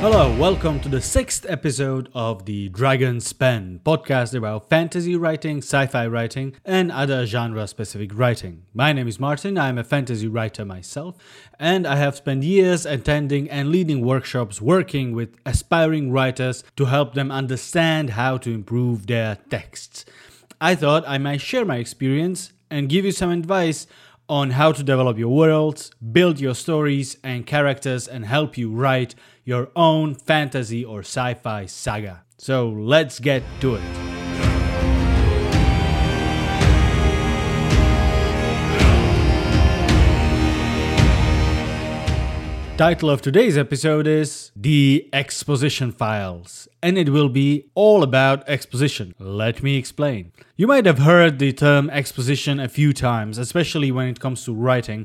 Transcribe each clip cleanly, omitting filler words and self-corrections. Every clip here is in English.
Hello, welcome to the 6th episode of the Dragon's Pen podcast about fantasy writing, sci-fi writing, and other genre-specific writing. My name is Martin, I am a fantasy writer myself, and I have spent years attending and leading workshops working with aspiring writers to help them understand how to improve their texts. I thought I might share my experience and give you some advice on how to develop your worlds, build your stories and characters, and help you write your own fantasy or sci-fi saga. So let's get to it. Title of today's episode is The Exposition Files, and it will be all about exposition. Let me explain. You might have heard the term exposition a few times, especially when it comes to writing,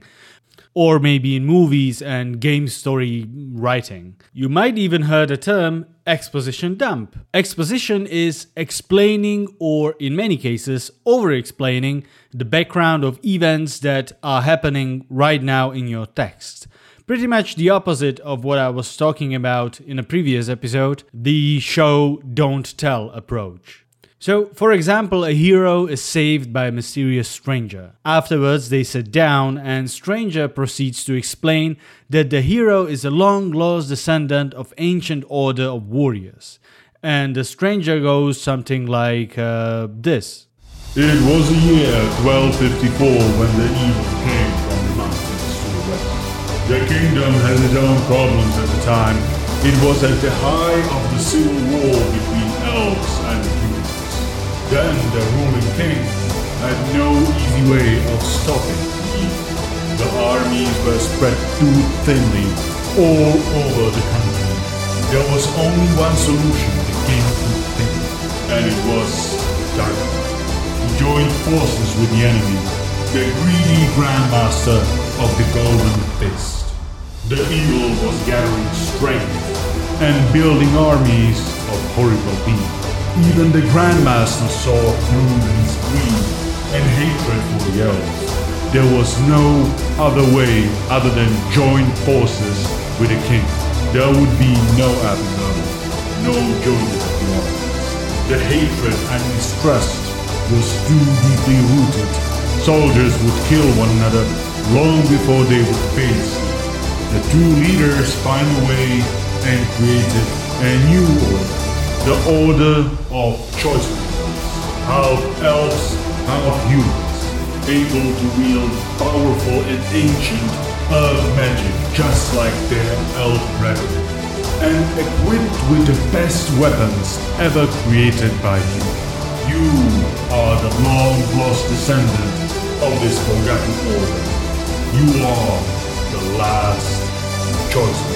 or maybe in movies and game story writing. You might even heard the term exposition dump. Exposition is explaining, or in many cases, over-explaining the background of events that are happening right now in your text. Pretty much the opposite of what I was talking about in a previous episode, the show don't tell approach. So, for example, a hero is saved by a mysterious stranger. Afterwards, they sit down and stranger proceeds to explain that the hero is a long-lost descendant of ancient order of warriors. And the stranger goes something like this. It was the year 1254 when the evil came from the mountains to the west. The kingdom had its own problems at the time. It was at the height of the civil war between elves and humans. Then the ruling king had no easy way of stopping the evil. The armies were spread too thinly all over the country. There was only one solution the king could think of, and it was Darkon. He joined forces with the enemy, the greedy Grandmaster of the Golden Fist. The evil was gathering strength and building armies of horrible beings. Even the Grandmaster saw through his greed and hatred for the elves. There was no other way other than join forces with the king. There would be no Abigail, no joining of the armies. The hatred and mistrust was too deeply rooted. Soldiers would kill one another long before they would face. The two leaders find a way and created a new order. The order of choice makers. Half elves, half humans. Able to wield powerful and ancient earth magic just like their elf brethren. And equipped with the best weapons ever created by humans. You are the long-lost descendant of this forgotten order. You are the last choice.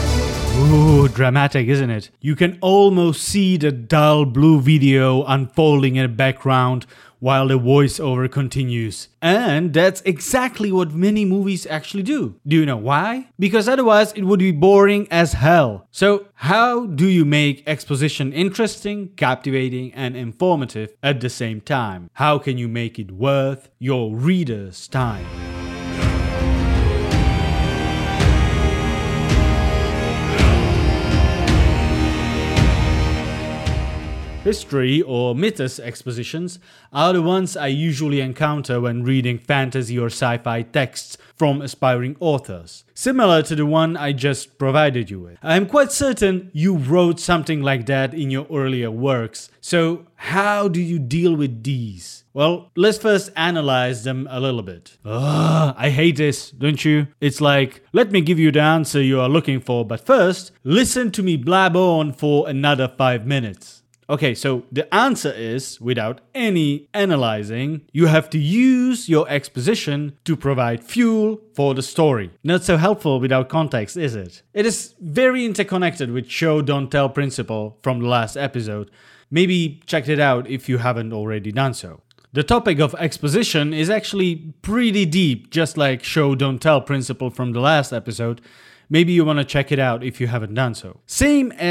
Ooh, dramatic, isn't it? You can almost see the dull blue video unfolding in the background while the voiceover continues. And that's exactly what many movies actually do. Do you know why? Because otherwise it would be boring as hell. So how do you make exposition interesting, captivating, and informative at the same time? How can you make it worth your reader's time? History or mythos expositions are the ones I usually encounter when reading fantasy or sci-fi texts from aspiring authors, similar to the one I just provided you with. I am quite certain you wrote something like that in your earlier works, so how do you deal with these? Well, let's first analyze them a little bit. I hate this, don't you? It's like, let me give you the answer you are looking for, but first, listen to me blab on for another 5 minutes. Okay, so the answer is, without any analyzing, you have to use your exposition to provide fuel for the story. Not so helpful without context, is it? It is very interconnected with show don't tell principle from the last episode. Maybe check it out if you haven't already done so. The topic of exposition is actually pretty deep, just like show don't tell principle from the last episode. Maybe you want to check it out if you haven't done so. Same as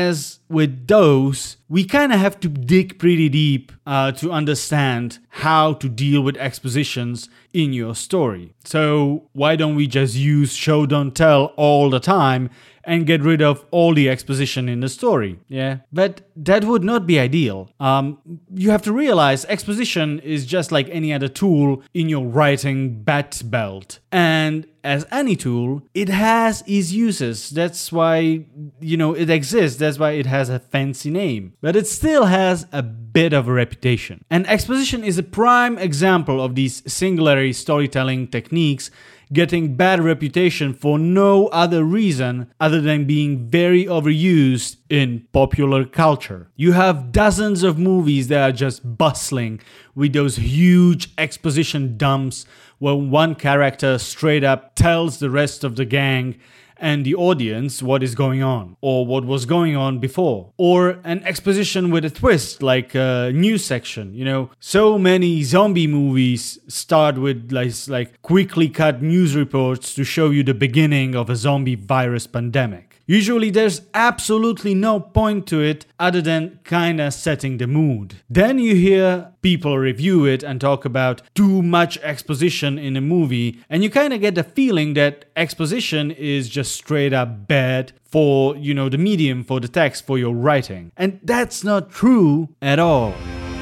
with those, we kind of have to dig pretty deep to understand how to deal with expositions in your story. So why don't we just use show don't tell all the time and get rid of all the exposition in the story? Yeah, but that would not be ideal. You have to realize exposition is just like any other tool in your writing bat belt. And as any tool, it has its uses. That's why, it exists. That's why it has a fancy name. But it still has a bit of a reputation. And exposition is a prime example of these singularity storytelling techniques getting bad reputation for no other reason other than being very overused in popular culture. You have dozens of movies that are just bustling with those huge exposition dumps where one character straight up tells the rest of the gang and the audience what is going on or what was going on before, or an exposition with a twist like a news section. So many zombie movies start with like quickly cut news reports to show you the beginning of a zombie virus pandemic. Usually there's absolutely no point to it other than kinda setting the mood. Then you hear people review it and talk about too much exposition in a movie, and you kinda get the feeling that exposition is just straight up bad for, the medium, for the text, for your writing. And that's not true at all.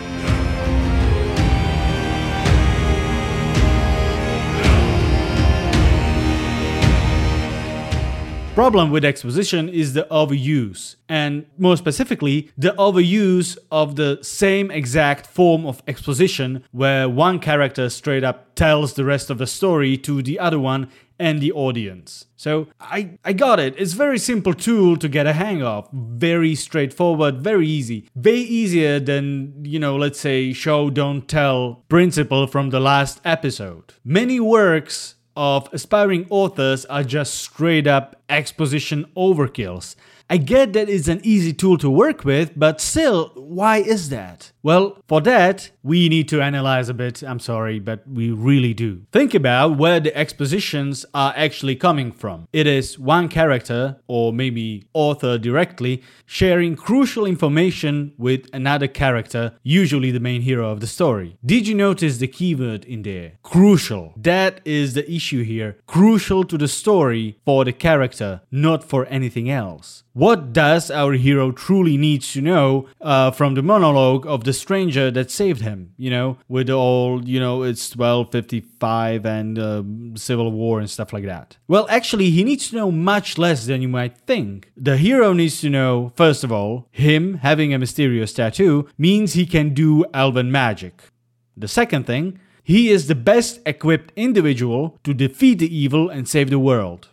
Problem with exposition is the overuse, and more specifically, the overuse of the same exact form of exposition where one character straight up tells the rest of the story to the other one and the audience. So I got it. It's a very simple tool to get a hang of. Very straightforward, very easy. Way easier than, let's say show don't tell principle from the last episode. Many works of aspiring authors are just straight up exposition overkills. I get that it's an easy tool to work with, but still, why is that? Well, for that, we need to analyze a bit. I'm sorry, but we really do. Think about where the expositions are actually coming from. It is one character, or maybe author directly, sharing crucial information with another character, usually the main hero of the story. Did you notice the keyword in there? Crucial. That is the issue here. Crucial to the story for the character, not for anything else. What does our hero truly need to know from the monologue of the stranger that saved him? With all, it's 1255 and Civil War and stuff like that. Well, actually, he needs to know much less than you might think. The hero needs to know, first of all, him having a mysterious tattoo means he can do elven magic. The second thing, he is the best equipped individual to defeat the evil and save the world.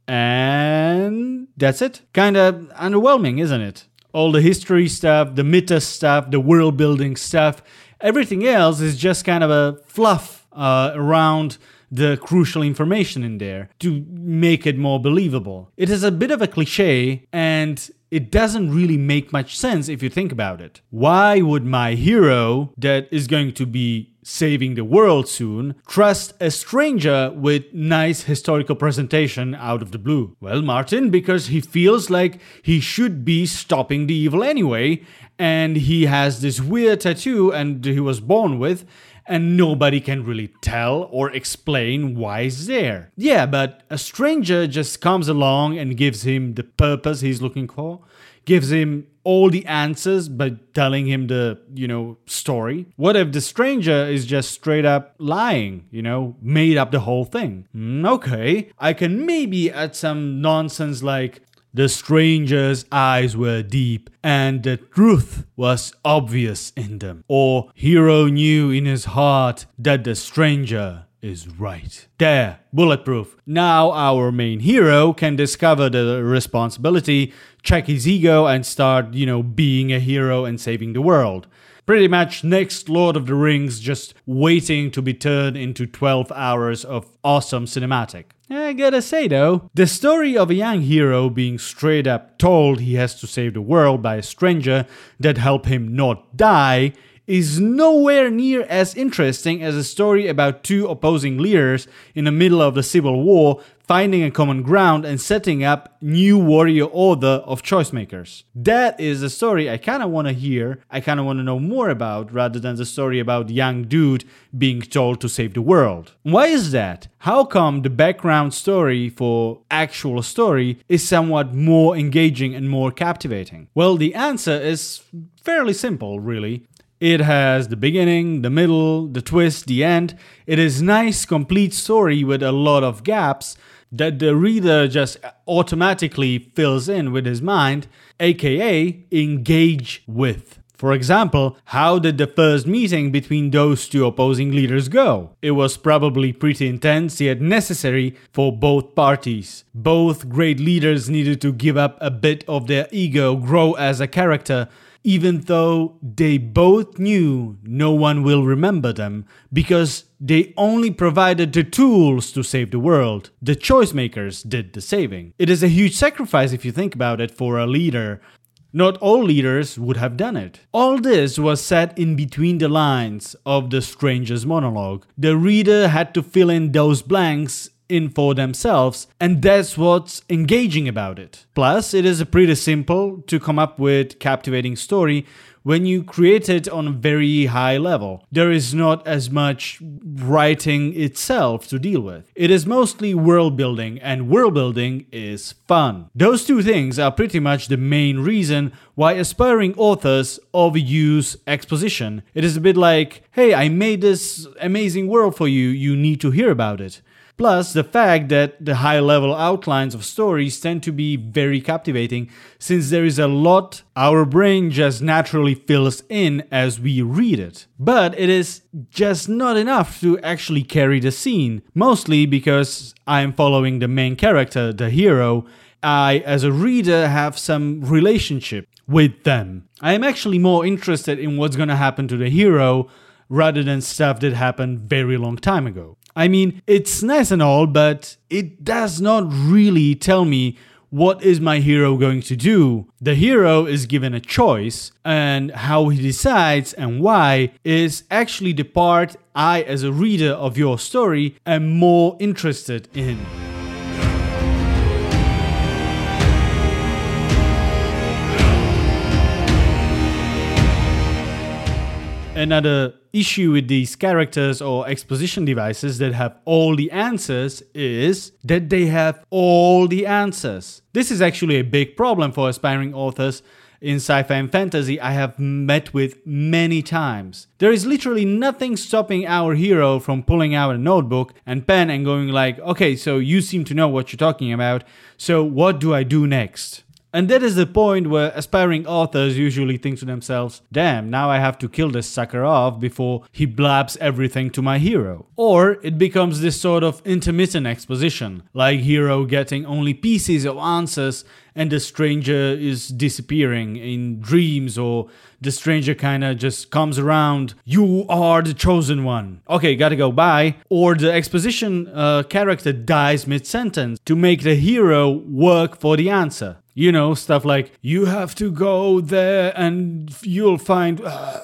And that's it. Kinda underwhelming, isn't it? All the history stuff, the mythos stuff, the world building stuff, everything else is just kind of a fluff around the crucial information in there to make it more believable. It is a bit of a cliche, and it doesn't really make much sense if you think about it. Why would my hero, that is going to be saving the world soon, trust a stranger with nice historical presentation out of the blue? Well, Martin, because he feels like he should be stopping the evil anyway, and he has this weird tattoo and he was born with, and nobody can really tell or explain why it's there. Yeah, but a stranger just comes along and gives him the purpose he's looking for, gives him all the answers by telling him the, story. What if the stranger is just straight up lying, made up the whole thing? Okay, I can maybe add some nonsense like, the stranger's eyes were deep and the truth was obvious in them. Or hero knew in his heart that the stranger is right. There, bulletproof. Now our main hero can discover the responsibility, check his ego and start, being a hero and saving the world. Pretty much next Lord of the Rings, just waiting to be turned into 12 hours of awesome cinematic. I gotta say though, the story of a young hero being straight up told he has to save the world by a stranger that helped him not die is nowhere near as interesting as a story about two opposing leaders in the middle of the Civil War finding a common ground and setting up new warrior order of choice makers. That is a story I kind of want to hear, I kind of want to know more about, rather than the story about young dude being told to save the world. Why is that? How come the background story for actual story is somewhat more engaging and more captivating? Well, the answer is fairly simple, really. It has the beginning, the middle, the twist, the end. It is nice, complete story with a lot of gaps that the reader just automatically fills in with his mind, aka engage with. For example, how did the first meeting between those two opposing leaders go? It was probably pretty intense yet necessary for both parties. Both great leaders needed to give up a bit of their ego, grow as a character, even though they both knew no one will remember them because they only provided the tools to save the world. The choice makers did the saving. It is a huge sacrifice if you think about it for a leader. Not all leaders would have done it. All this was said in between the lines of the stranger's monologue. The reader had to fill in those blanks in for themselves, and that's what's engaging about it. Plus, it is pretty simple to come up with captivating story when you create it on a very high level. There is not as much writing itself to deal with. It is mostly world building, and world building is fun. Those two things are pretty much the main reason why aspiring authors overuse exposition. It is a bit like, hey, I made this amazing world for you, you need to hear about it. Plus, the fact that the high-level outlines of stories tend to be very captivating, since there is a lot our brain just naturally fills in as we read it. But it is just not enough to actually carry the scene, mostly because I am following the main character, the hero. I, as a reader, have some relationship with them. I am actually more interested in what's gonna happen to the hero rather than stuff that happened very long time ago. I mean, it's nice and all, but it does not really tell me what is my hero going to do. The hero is given a choice, and how he decides and why is actually the part I, as a reader of your story, am more interested in. Another issue with these characters or exposition devices that have all the answers is that they have all the answers. This is actually a big problem for aspiring authors in sci-fi and fantasy I have met with many times. There is literally nothing stopping our hero from pulling out a notebook and pen and going like, okay, so you seem to know what you're talking about, so what do I do next? And that is the point where aspiring authors usually think to themselves, damn, now I have to kill this sucker off before he blabs everything to my hero. Or it becomes this sort of intermittent exposition, like hero getting only pieces of answers and the stranger is disappearing in dreams, or the stranger kinda just comes around, you are the chosen one. Okay, gotta go, bye. Or the exposition character dies mid-sentence to make the hero work for the answer. You know, stuff like, you have to go there and you'll find...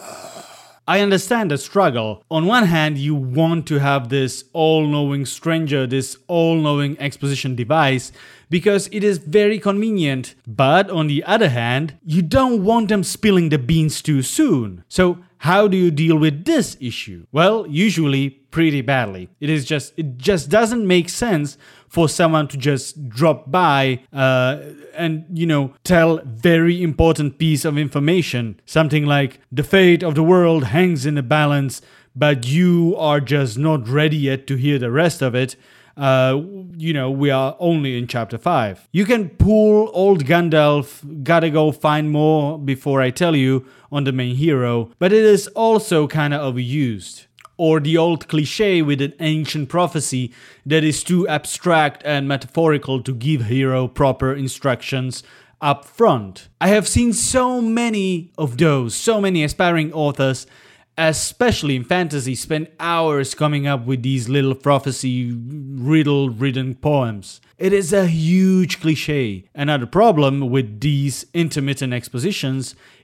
I understand the struggle. On one hand, you want to have this all-knowing stranger, this all-knowing exposition device, because it is very convenient. But on the other hand, you don't want them spilling the beans too soon. So how do you deal with this issue? Well, usually pretty badly. It just doesn't make sense for someone to just drop by and, you know, tell very important piece of information. Something like, the fate of the world hangs in the balance, but you are just not ready yet to hear the rest of it. You know, we are only in chapter 5. You can pull old Gandalf, gotta go find more before I tell you, on the main hero, but it is also kinda overused. Or the old cliche with an ancient prophecy that is too abstract and metaphorical to give hero proper instructions up front. I have seen so many of those, so many aspiring authors, especially in fantasy, spend hours coming up with these little prophecy riddle-ridden poems. It is a huge cliche. Another problem with these intermittent expositions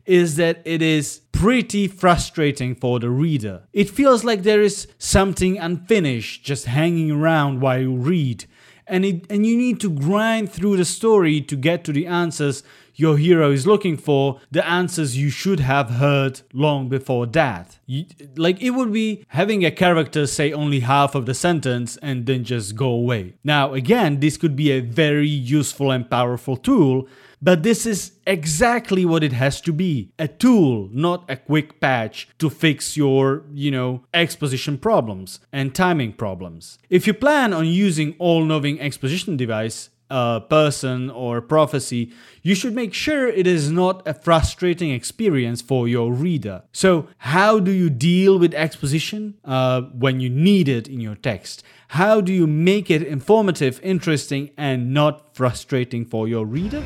is that it is pretty frustrating for the reader. It feels like there is something unfinished just hanging around while you read, and you need to grind through the story to get to the answers your hero is looking for, the answers you should have heard long before that. It would be having a character say only half of the sentence and then just go away. Now, again, this could be a very useful and powerful tool, but this is exactly what it has to be. A tool, not a quick patch to fix your, exposition problems and timing problems. If you plan on using all-knowing exposition device, a person or prophecy, you should make sure it is not a frustrating experience for your reader. So, how do you deal with exposition when you need it in your text? How do you make it informative, interesting, and not frustrating for your reader?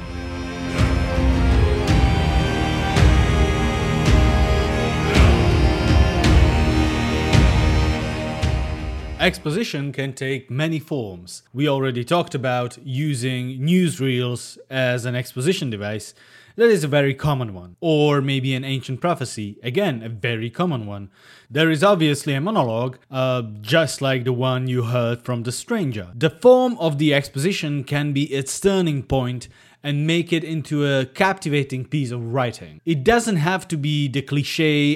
Exposition can take many forms. We already talked about using newsreels as an exposition device. That is a very common one. Or maybe an ancient prophecy. Again, a very common one. There is obviously a monologue, just like the one you heard from the stranger. The form of the exposition can be its turning point and make it into a captivating piece of writing. It doesn't have to be the cliche,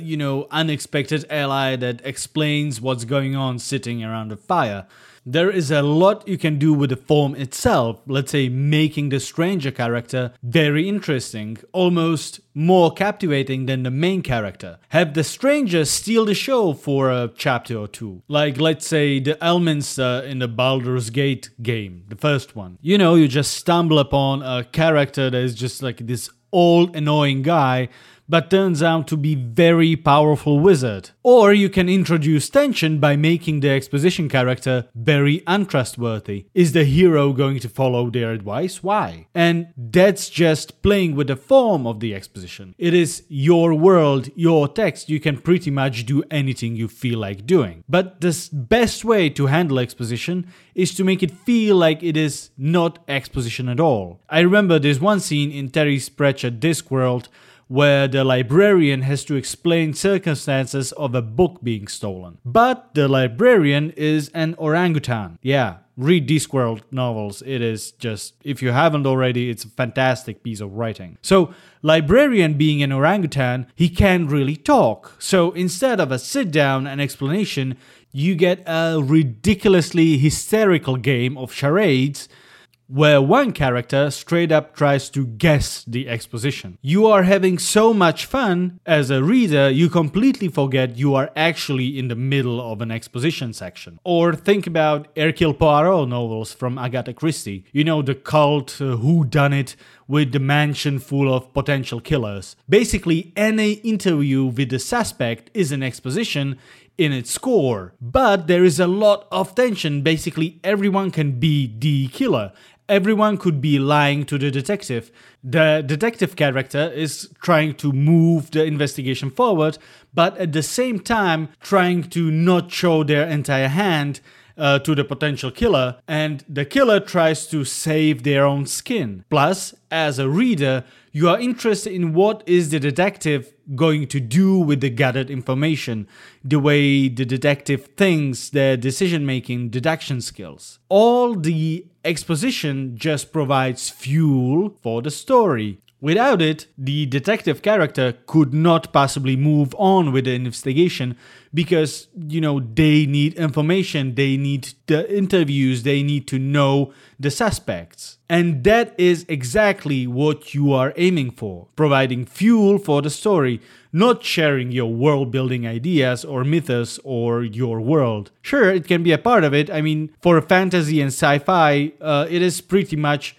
unexpected ally that explains what's going on sitting around a fire. There is a lot you can do with the form itself, let's say making the stranger character very interesting, almost more captivating than the main character. Have the stranger steal the show for a chapter or two. Like, let's say, the Elminster in the Baldur's Gate game, the first one. You just stumble upon a character that is just like this old annoying guy, but turns out to be very powerful wizard. Or you can introduce tension by making the exposition character very untrustworthy. Is the hero going to follow their advice? Why? And that's just playing with the form of the exposition. It is your world, your text. You can pretty much do anything you feel like doing. But the best way to handle exposition is to make it feel like it is not exposition at all. I remember there's one scene in Terry Pratchett Discworld where the librarian has to explain circumstances of a book being stolen. But the librarian is an orangutan. Yeah, read Discworld novels. It is just, if you haven't already, it's a fantastic piece of writing. So, librarian being an orangutan, he can't really talk. So instead of a sit down and explanation, you get a ridiculously hysterical game of charades where one character straight up tries to guess the exposition. You are having so much fun as a reader, you completely forget you are actually in the middle of an exposition section. Or think about Hercule Poirot novels from Agatha Christie. The cult whodunit with the mansion full of potential killers. Basically, any interview with the suspect is an exposition in its core. But there is a lot of tension. Basically, everyone can be the killer. Everyone could be lying to the detective. The detective character is trying to move the investigation forward, but at the same time trying to not show their entire hand to the potential killer, and the killer tries to save their own skin. Plus, as a reader, you are interested in what is the detective going to do with the gathered information, the way the detective thinks, their decision-making, deduction skills. All the exposition just provides fuel for the story. Without it, the detective character could not possibly move on with the investigation because, they need information, they need the interviews, they need to know the suspects. And that is exactly what you are aiming for, providing fuel for the story, not sharing your world-building ideas or mythos or your world. Sure, it can be a part of it. I mean, for fantasy and sci-fi, it is pretty much,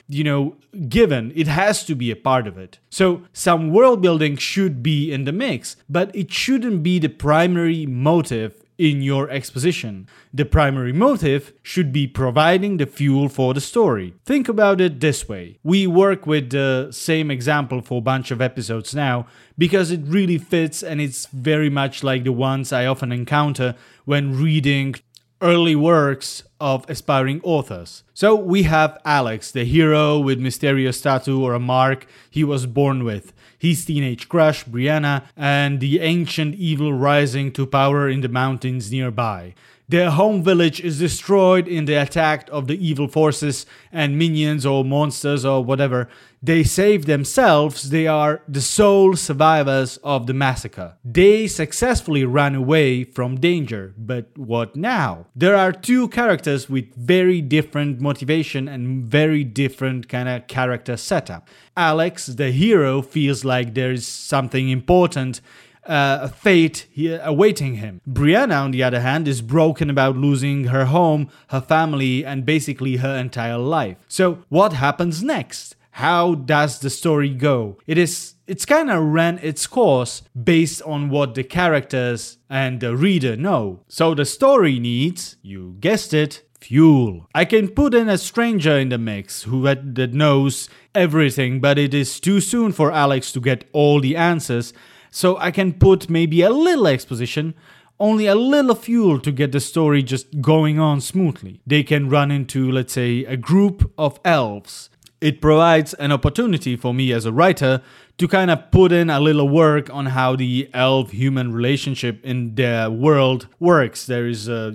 given. It has to be a part of it. So some world building should be in the mix, but it shouldn't be the primary motive in your exposition. The primary motive should be providing the fuel for the story. Think about it this way. We work with the same example for a bunch of episodes now because it really fits and it's very much like the ones I often encounter when reading early works of aspiring authors. So we have Alex, the hero with mysterious tattoo or a mark he was born with. his teenage crush, Brianna, and the ancient evil rising to power in the mountains nearby. Their home village is destroyed in the attack of the evil forces and minions or monsters or whatever. They save themselves. They are the sole survivors of the massacre. They successfully run away from danger. But what now? There are two characters with very different motivation and very different kind of character setup. Alex, the hero, feels like there is something important, a fate here awaiting him. Brianna, on the other hand, is broken about losing her home, her family, and basically her entire life. So what happens next? How does the story go? It's kind of ran its course based on what the characters and the reader know. So the story needs, you guessed it, fuel. I can put in a stranger in the mix that knows everything, but it is too soon for Alex to get all the answers. So I can put maybe a little exposition, only a little fuel to get the story just going on smoothly. They can run into, let's say, a group of elves. It provides an opportunity for me as a writer to kind of put in a little work on how the elf-human relationship in their world works. There is, a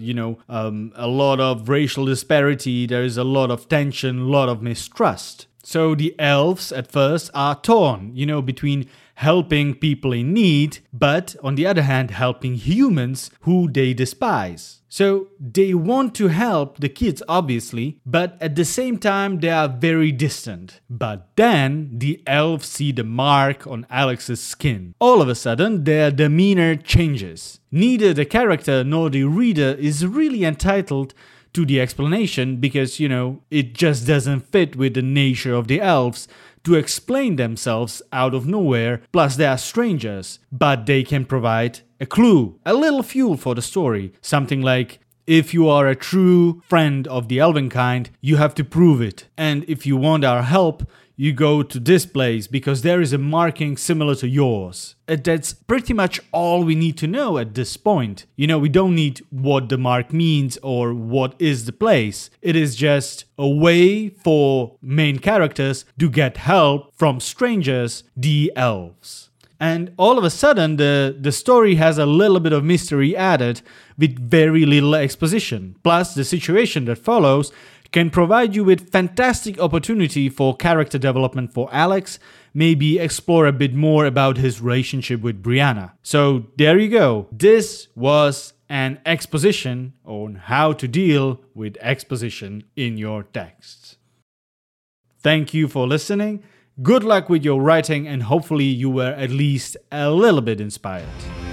lot of racial disparity, there is a lot of tension, a lot of mistrust. So the elves at first are torn, between helping people in need, but on the other hand, helping humans who they despise. So they want to help the kids, obviously, but at the same time, they are very distant. But then the elves see the mark on Alex's skin. All of a sudden, their demeanor changes. Neither the character nor the reader is really entitled to the explanation because, it just doesn't fit with the nature of the elves to explain themselves out of nowhere, plus they are strangers, but they can provide a clue, a little fuel for the story. Something like, if you are a true friend of the elven kind, you have to prove it. And if you want our help, you go to this place because there is a marking similar to yours. That's pretty much all we need to know at this point. We don't need what the mark means or what is the place. It is just a way for main characters to get help from strangers, the elves. And all of a sudden, the story has a little bit of mystery added with very little exposition. Plus, the situation that follows can provide you with fantastic opportunity for character development for Alex, maybe explore a bit more about his relationship with Brianna. So there you go. This was an exposition on how to deal with exposition in your texts. Thank you for listening. Good luck with your writing and hopefully you were at least a little bit inspired.